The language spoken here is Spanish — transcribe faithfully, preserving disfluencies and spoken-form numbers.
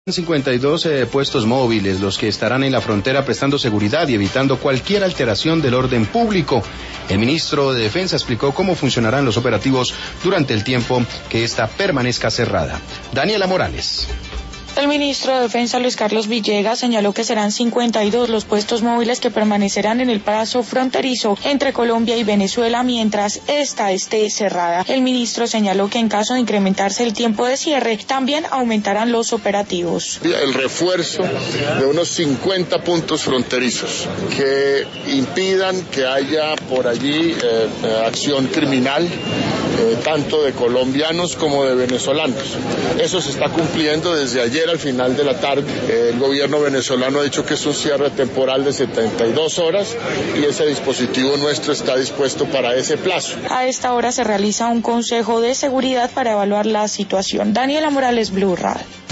cincuenta y dos eh, puestos móviles los que estarán en la frontera prestando seguridad y evitando cualquier alteración del orden público. El ministro de Defensa explicó cómo funcionarán los operativos durante el tiempo que ésta permanezca cerrada. Daniela Morales. El ministro de Defensa, Luis Carlos Villegas, señaló que serán cincuenta y dos los puestos móviles que permanecerán en el paso fronterizo entre Colombia y Venezuela mientras ésta esté cerrada. El ministro señaló que en caso de incrementarse el tiempo de cierre, también aumentarán los operativos. El refuerzo de unos cincuenta puntos fronterizos que impidan que haya por allí eh, acción criminal, eh, tanto de colombianos como de venezolanos. Eso se está cumpliendo desde ayer. Al final de la tarde, el gobierno venezolano ha dicho que es un cierre temporal de setenta y dos horas y ese dispositivo nuestro está dispuesto para ese plazo. A esta hora se realiza un consejo de seguridad para evaluar la situación. Daniela Morales, Blue Radio.